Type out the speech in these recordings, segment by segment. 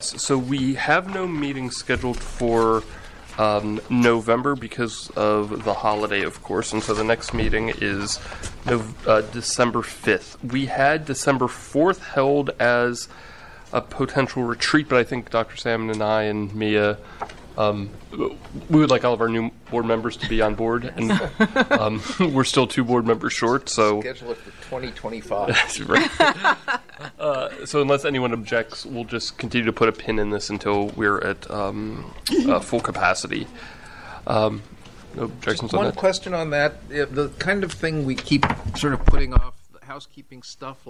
Yes, so we have no meeting scheduled for November because of the holiday, of course, and so the next meeting is December 5th. We had December 4th held as a potential retreat, but I think Dr. Salmon and I and Mia, we would like all of our new board members to be on board, and we're still 2 board members short, so... Schedule it for 2025. Right. So unless anyone objects, we'll just continue to put a pin in this until we're at full capacity. No objections on that? One question on that. The kind of thing we keep sort of putting off, the housekeeping stuff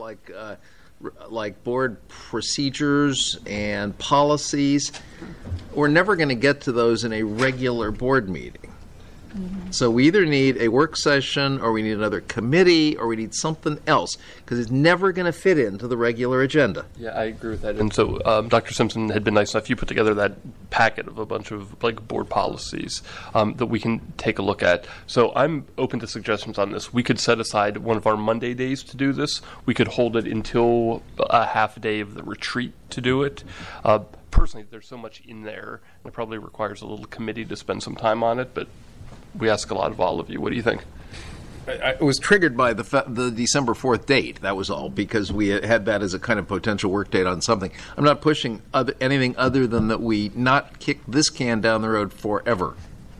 like board procedures and policies, we're never going to get to those in a regular board meeting. Mm-hmm. So we either need a work session, or we need another committee, or we need something else, because it's never going to fit into the regular agenda. Yeah, I agree with that. And so Dr. Simpson had been nice enough. You put together that packet of a bunch of board policies that we can take a look at. So I'm open to suggestions on this. We could set aside one of our Monday days to do this. We could hold it until a half a day of the retreat to do it. Personally, there's so much in there, and it probably requires a little committee to spend some time on it, but we ask a lot of all of you. What do you think? I was triggered by the December 4th date, that was all, because we had that as a kind of potential work date on something. I'm not pushing anything other than that we not kick this can down the road forever.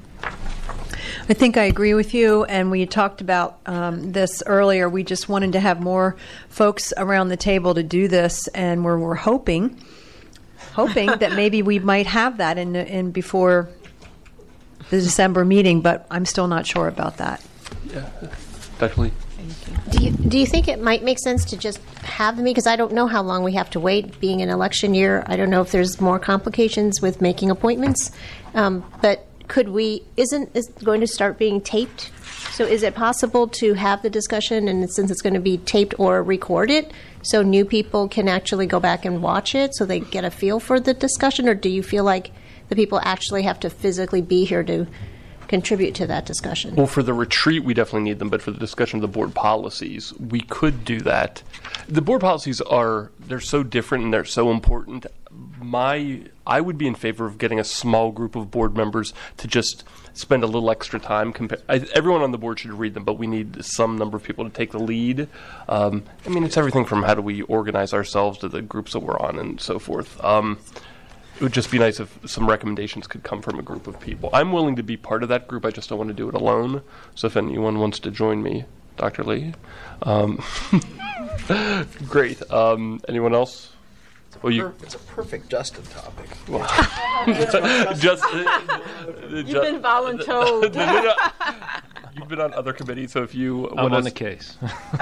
I think I agree with you, and we talked about this earlier. We just wanted to have more folks around the table to do this, and we're hoping that maybe we might have that in before the December meeting, but I'm still not sure about that. Yeah, definitely. Do you think it might make sense to just have the meeting? Because I don't know how long we have to wait. Being an election year, I don't know if there's more complications with making appointments. But isn't it going to start being taped? So is it possible to have the discussion, and since it's going to be taped or recorded, so new people can actually go back and watch it so they get a feel for the discussion? Or do you feel like the people actually have to physically be here to contribute to that discussion? Well, for the retreat, we definitely need them, but for the discussion of the board policies, we could do that. The board policies they're so different and they're so important. I would be in favor of getting a small group of board members to just spend a little extra time. Everyone on the board should read them, but we need some number of people to take the lead. It's everything from how do we organize ourselves to the groups that we're on and so forth. It would just be nice if some recommendations could come from a group of people. I'm willing to be part of that group. I just don't want to do it alone. So if anyone wants to join me, Dr. Lee. Great. Anyone else? It's a perfect Justin topic. You've been voluntold. You've been on other committees, so if you I'm on the case.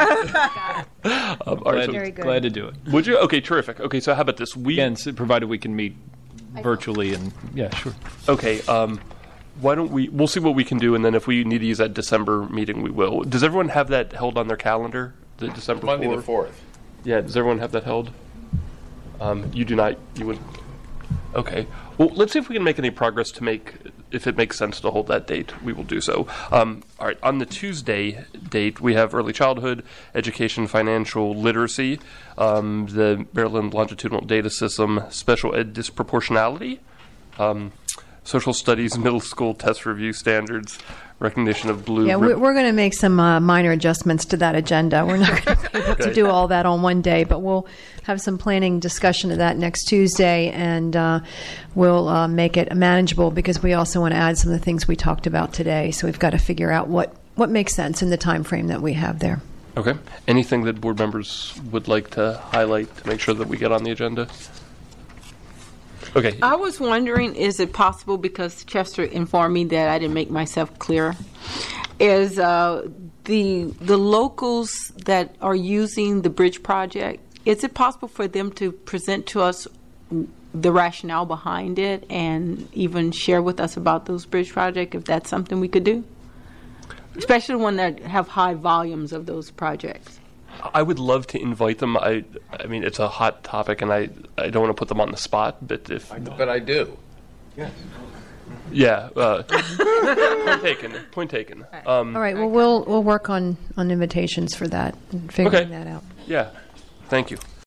Very good. Glad to do it. Would you? Okay, terrific. Okay, so how about this? Provided we can meet virtually, and yeah, sure. Okay, why don't we'll see what we can do, and then if we need to use that December meeting, we will. Does everyone have that held on their calendar, the December 4th? Monday the 4th. Yeah, does everyone have that held? You do not, you would? Okay. Well, let's see if we can make any progress if it makes sense to hold that date, we will do so. All right, on the Tuesday date, we have early childhood, education, financial literacy, the Maryland Longitudinal Data System, special ed disproportionality, social studies, middle school test review standards, recognition of blue. Yeah, we're going to make some minor adjustments to that agenda. We're not going to be able to do all that on one day, but we'll have some planning discussion of that next Tuesday, and we'll make it manageable because we also want to add some of the things we talked about today. So we've got to figure out what makes sense in the time frame that we have there. Okay. Anything that board members would like to highlight to make sure that we get on the agenda? Okay. I was wondering, is it possible, because Chester informed me that I didn't make myself clear, is the locals that are using the bridge project, is it possible for them to present to us the rationale behind it and even share with us about those bridge projects, if that's something we could do? Especially one that have high volumes of those projects. I would love to invite them. I mean, it's a hot topic, and I don't want to put them on the spot. But But I do. Yes. Yeah. Point taken. All right. Well, we'll work on invitations for that and figuring that out. Yeah. Thank you.